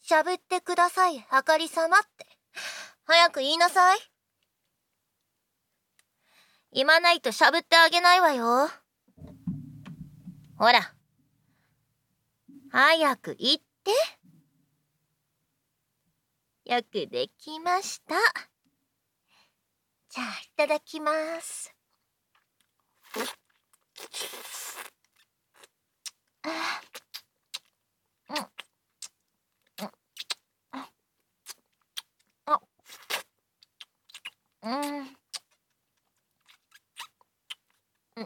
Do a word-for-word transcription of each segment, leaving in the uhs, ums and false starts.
しゃぶってください、あかりさまって。早く言いなさい。言わないとしゃぶってあげないわよ。ほら。早く言って。よくできました。じゃあ、いただきます。あうん。あ、うん。うん。うん。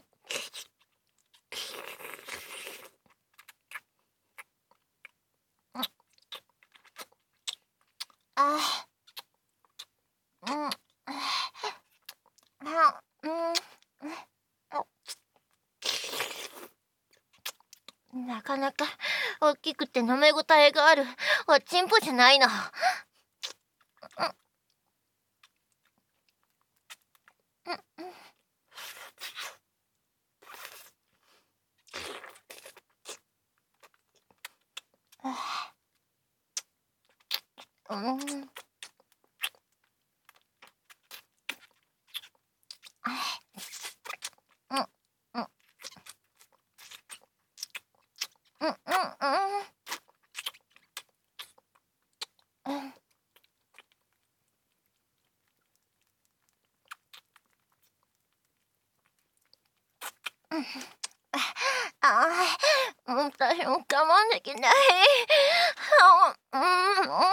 あ、うん。あ、うん。なかなか大きくて飲めごたえがあるおちんぽじゃないの。うんうんうん。うんうんうんうん。ああ、私も我慢できない。うんうんうん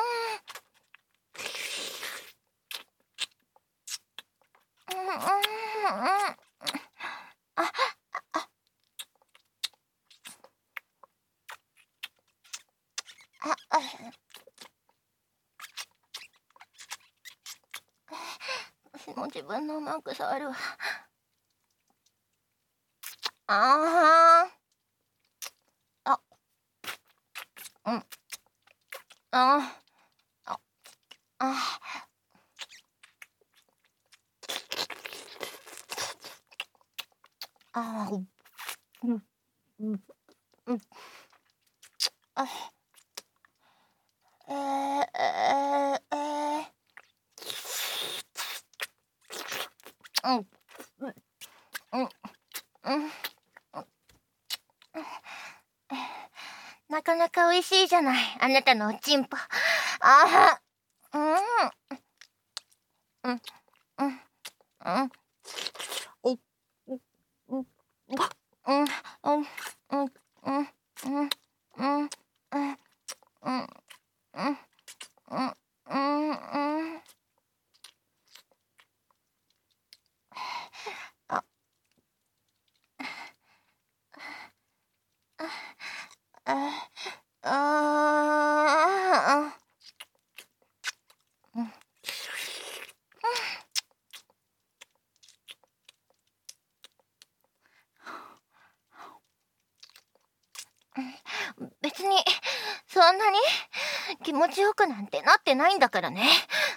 あああ私も自分のうまく触るわ。あああうんああああうんうんうんあえー、えー、えー、うんうんうんうんなかなか美味しいじゃない、あなたのおちんぽ。ああ、うん、うん、うん、うん、お、うん、うん、うん、うん、うん、うん、うん、うん、うん、うん、うん、うん、うん、あ、あ、あ、うん。別にそんなに気持ちよくなんてなってないんだからね。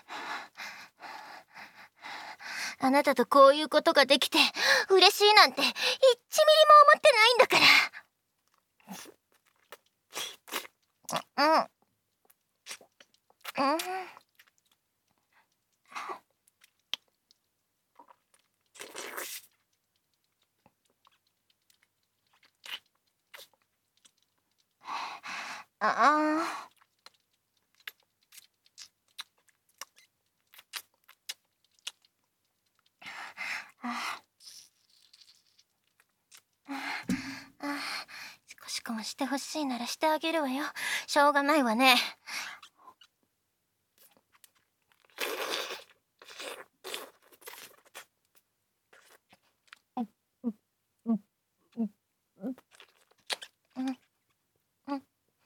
あなたとこういうことができて嬉しいなんていちミリも思ってないんだから。うんうんああああ少しこもしてほしいならしてあげるわよ。しょうがないわね。うんうんうんうんうんうん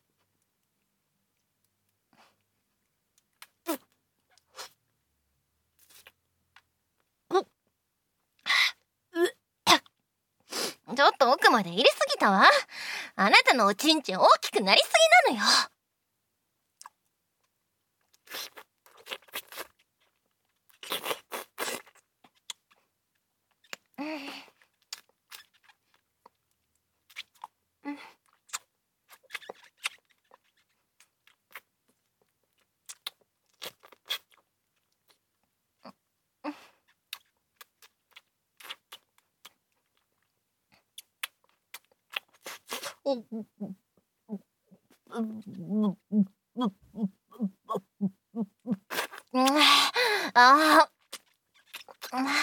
ちょっと奥まで入れすぎたわ。あなたのおちんちん大きくなりすぎなのよ。うんうんうんあーうん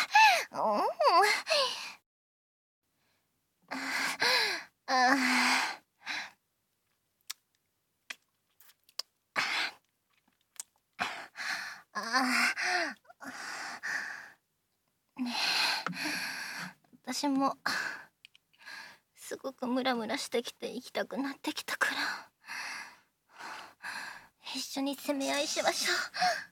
ああね私もすごくムラムラしてきて行きたくなってきたから一緒に攻め合いしましょう。